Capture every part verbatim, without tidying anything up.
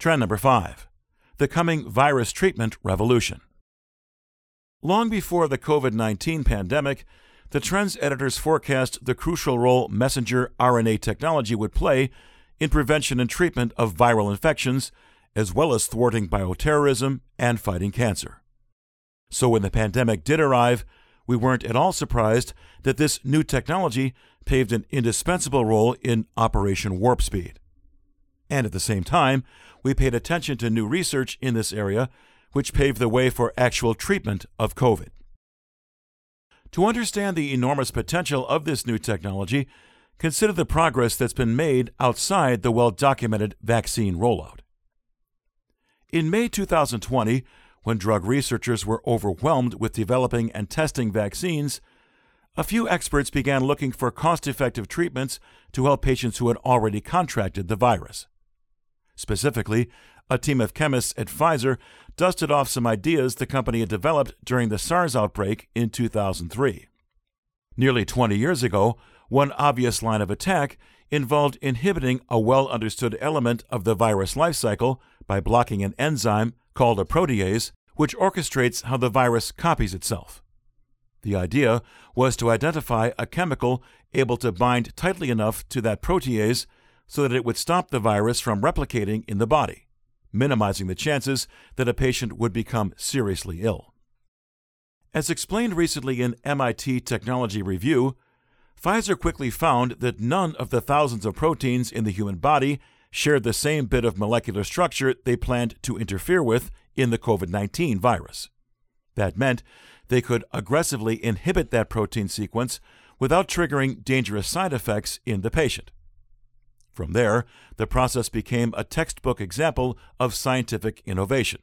Trend number five, the coming virus treatment revolution. Long before the COVID nineteen pandemic, the Trends editors forecast the crucial role messenger R N A technology would play in prevention and treatment of viral infections, as well as thwarting bioterrorism and fighting cancer. So when the pandemic did arrive, we weren't at all surprised that this new technology paved an indispensable role in Operation Warp Speed. And at the same time, we paid attention to new research in this area, which paved the way for actual treatment of COVID. To understand the enormous potential of this new technology, consider the progress that's been made outside the well-documented vaccine rollout. In May two thousand twenty, when drug researchers were overwhelmed with developing and testing vaccines, a few experts began looking for cost-effective treatments to help patients who had already contracted the virus. Specifically, a team of chemists at Pfizer dusted off some ideas the company had developed during the SARS outbreak in two thousand three. Nearly twenty years ago, one obvious line of attack involved inhibiting a well-understood element of the virus life cycle by blocking an enzyme called a protease, which orchestrates how the virus copies itself. The idea was to identify a chemical able to bind tightly enough to that protease so that it would stop the virus from replicating in the body, minimizing the chances that a patient would become seriously ill. As explained recently in M I T Technology Review, Pfizer quickly found that none of the thousands of proteins in the human body shared the same bit of molecular structure they planned to interfere with in the COVID nineteen virus. That meant they could aggressively inhibit that protein sequence without triggering dangerous side effects in the patient. From there, the process became a textbook example of scientific innovation.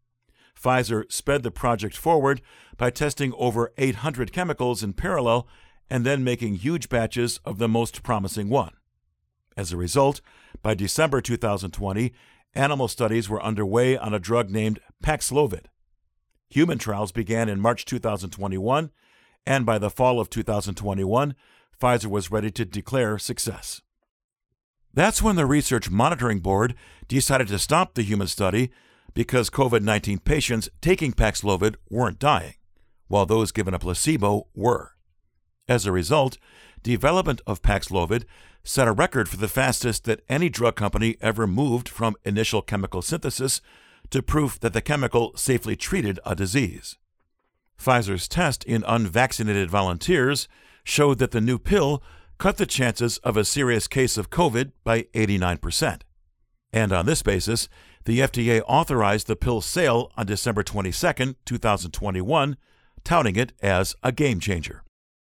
Pfizer sped the project forward by testing over eight hundred chemicals in parallel and then making huge batches of the most promising one. As a result, by December two thousand twenty, animal studies were underway on a drug named Paxlovid. Human trials began in March two thousand twenty-one, and by the fall of two thousand twenty-one, Pfizer was ready to declare success. That's when the Research Monitoring Board decided to stop the human study because COVID nineteen patients taking Paxlovid weren't dying, while those given a placebo were. As a result, development of Paxlovid set a record for the fastest that any drug company ever moved from initial chemical synthesis to proof that the chemical safely treated a disease. Pfizer's test in unvaccinated volunteers showed that the new pill cut the chances of a serious case of COVID by eighty-nine percent. And on this basis, the F D A authorized the pill's sale on December twenty-second, two thousand twenty-one, touting it as a game changer.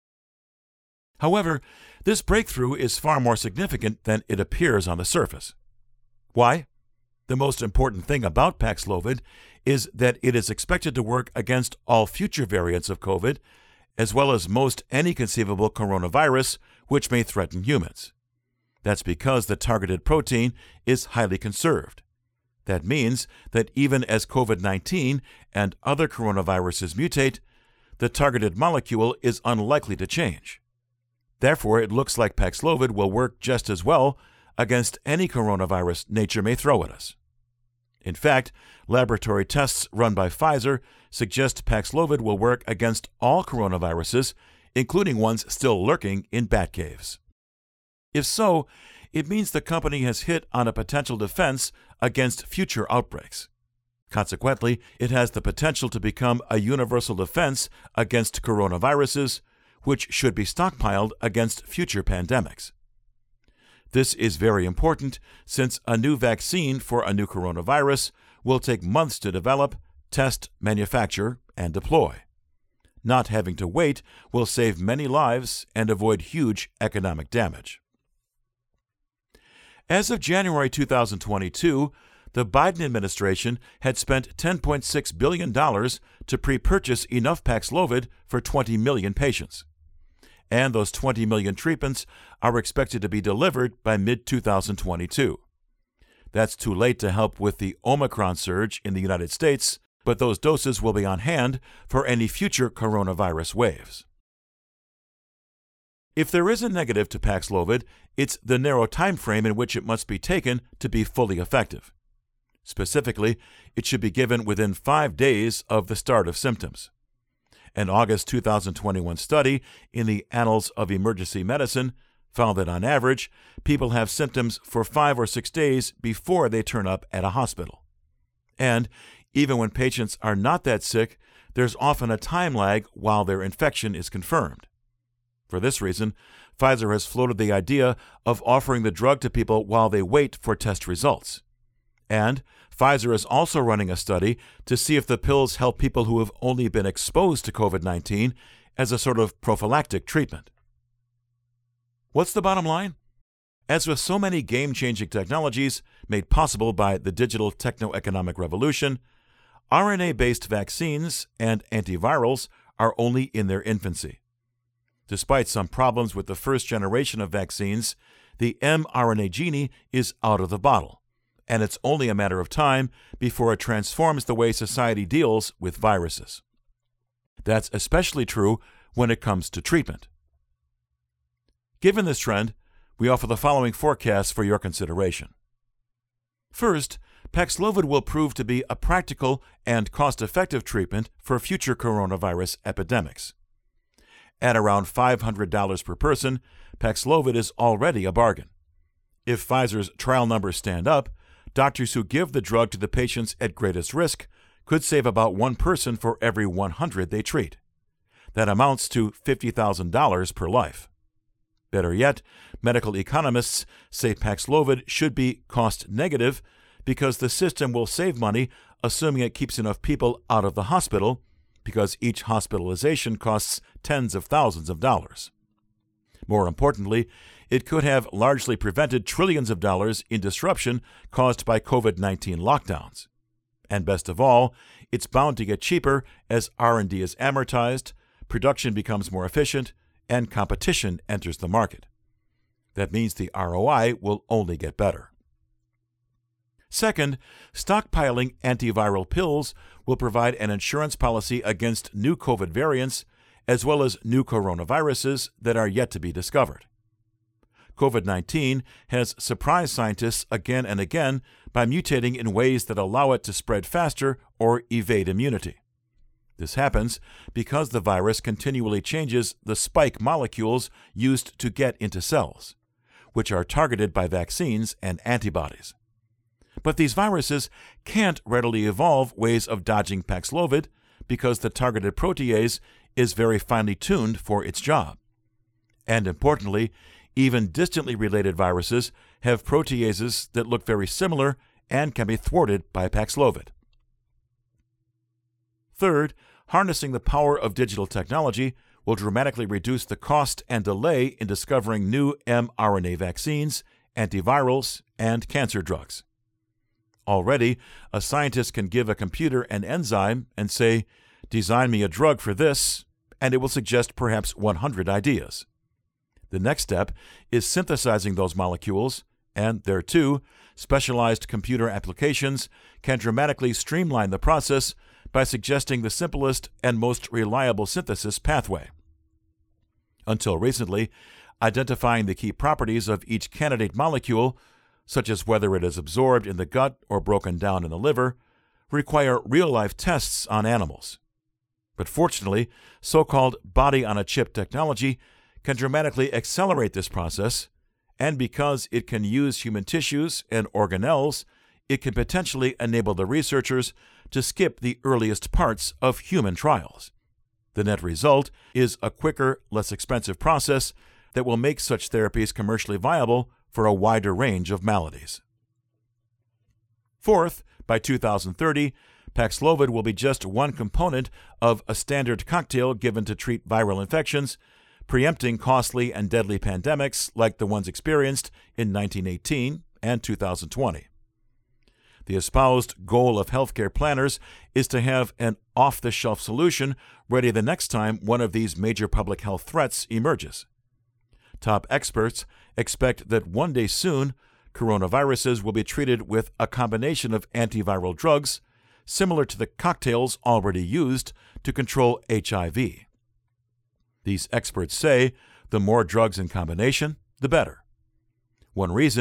However, this breakthrough is far more significant than it appears on the surface. Why? The most important thing about Paxlovid is that it is expected to work against all future variants of COVID, as well as most any conceivable coronavirus which may threaten humans. That's because the targeted protein is highly conserved. That means that even as COVID nineteen and other coronaviruses mutate, the targeted molecule is unlikely to change. Therefore, it looks like Paxlovid will work just as well against any coronavirus nature may throw at us. In fact, laboratory tests run by Pfizer suggest Paxlovid will work against all coronaviruses, including ones still lurking in bat caves. If so, it means the company has hit on a potential defense against future outbreaks. Consequently, it has the potential to become a universal defense against coronaviruses, which should be stockpiled against future pandemics. This is very important since a new vaccine for a new coronavirus will take months to develop, test, manufacture, and deploy. Not having to wait will save many lives and avoid huge economic damage. As of January two thousand twenty-two, the Biden administration had spent ten point six billion dollars to pre-purchase enough Paxlovid for twenty million patients. And those twenty million treatments are expected to be delivered by mid twenty twenty-two. That's too late to help with the Omicron surge in the United States, but those doses will be on hand for any future coronavirus waves. If there is a negative to Paxlovid, it's the narrow time frame in which it must be taken to be fully effective. Specifically, it should be given within five days of the start of symptoms. An August two thousand twenty-one study in the Annals of Emergency Medicine found that on average, people have symptoms for five or six days before they turn up at a hospital. And even when patients are not that sick, there's often a time lag while their infection is confirmed. For this reason, Pfizer has floated the idea of offering the drug to people while they wait for test results. And Pfizer is also running a study to see if the pills help people who have only been exposed to COVID nineteen as a sort of prophylactic treatment. What's the bottom line? As with so many game-changing technologies made possible by the digital techno-economic revolution, R N A-based vaccines and antivirals are only in their infancy. Despite some problems with the first generation of vaccines, the mRNA genie is out of the bottle, and it's only a matter of time before it transforms the way society deals with viruses. That's especially true when it comes to treatment. Given this trend, we offer the following forecasts for your consideration. First, Paxlovid will prove to be a practical and cost-effective treatment for future coronavirus epidemics. At around five hundred dollars per person, Paxlovid is already a bargain. If Pfizer's trial numbers stand up, doctors who give the drug to the patients at greatest risk could save about one person for every one hundred they treat. That amounts to fifty thousand dollars per life. Better yet, medical economists say Paxlovid should be cost negative because the system will save money assuming it keeps enough people out of the hospital, because each hospitalization costs tens of thousands of dollars. More importantly, it could have largely prevented trillions of dollars in disruption caused by COVID nineteen lockdowns. And best of all, it's bound to get cheaper as R and D is amortized, production becomes more efficient, and competition enters the market. That means the R O I will only get better. Second, stockpiling antiviral pills will provide an insurance policy against new COVID variants as well as new coronaviruses that are yet to be discovered. COVID nineteen has surprised scientists again and again by mutating in ways that allow it to spread faster or evade immunity. This happens because the virus continually changes the spike molecules used to get into cells, which are targeted by vaccines and antibodies. But these viruses can't readily evolve ways of dodging Paxlovid because the targeted protease is very finely tuned for its job. And importantly, even distantly related viruses have proteases that look very similar and can be thwarted by Paxlovid. Third, harnessing the power of digital technology will dramatically reduce the cost and delay in discovering new mRNA vaccines, antivirals, and cancer drugs. Already, a scientist can give a computer an enzyme and say, "Design me a drug for this," and it will suggest perhaps one hundred ideas. The next step is synthesizing those molecules, and there too, specialized computer applications can dramatically streamline the process by suggesting the simplest and most reliable synthesis pathway. Until recently, identifying the key properties of each candidate molecule, such as whether it is absorbed in the gut or broken down in the liver, require real-life tests on animals. But fortunately, so-called body-on-a-chip technology can dramatically accelerate this process, and because it can use human tissues and organelles, it can potentially enable the researchers to skip the earliest parts of human trials. The net result is a quicker, less expensive process that will make such therapies commercially viable for a wider range of maladies. Fourth, by two thousand thirty, Paxlovid will be just one component of a standard cocktail given to treat viral infections, preempting costly and deadly pandemics like the ones experienced in nineteen eighteen and two thousand twenty. The espoused goal of healthcare planners is to have an off-the-shelf solution ready the next time one of these major public health threats emerges. Top experts expect that one day soon, coronaviruses will be treated with a combination of antiviral drugs, similar to the cocktails already used to control H I V. These experts say the more drugs in combination, the better. One reason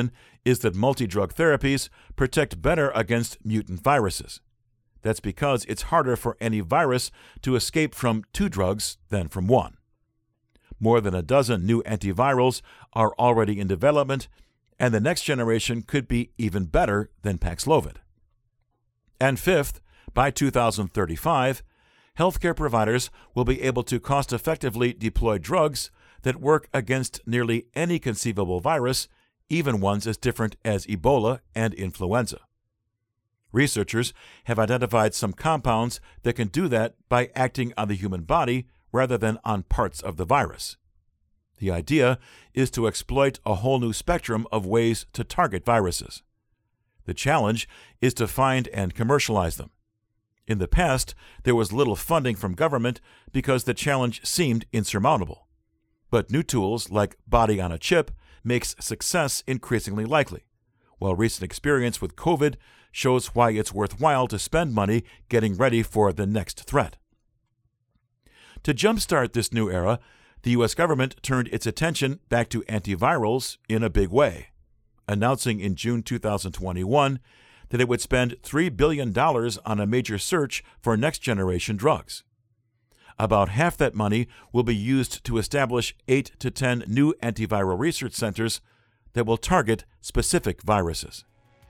is that multi-drug therapies protect better against mutant viruses. That's because it's harder for any virus to escape from two drugs than from one. More than a dozen new antivirals are already in development, and the next generation could be even better than Paxlovid. And fifth, by two thousand thirty-five, healthcare providers will be able to cost-effectively deploy drugs that work against nearly any conceivable virus, even ones as different as Ebola and influenza. Researchers have identified some compounds that can do that by acting on the human body rather than on parts of the virus. The idea is to exploit a whole new spectrum of ways to target viruses. The challenge is to find and commercialize them. In the past, there was little funding from government because the challenge seemed insurmountable. But new tools like Body on a Chip makes success increasingly likely, while recent experience with COVID shows why it's worthwhile to spend money getting ready for the next threat. To jumpstart this new era, the U S government turned its attention back to antivirals in a big way, announcing in June two thousand twenty-one that it would spend three billion dollars on a major search for next-generation drugs. About half that money will be used to establish eight to ten new antiviral research centers that will target specific viruses.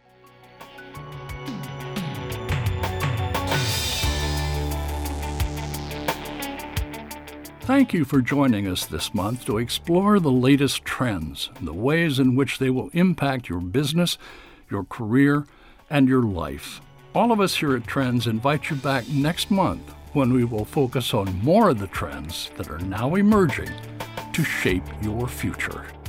Thank you for joining us this month to explore the latest trends and the ways in which they will impact your business, your career, and your life. All of us here at Trends invite you back next month when we will focus on more of the trends that are now emerging to shape your future.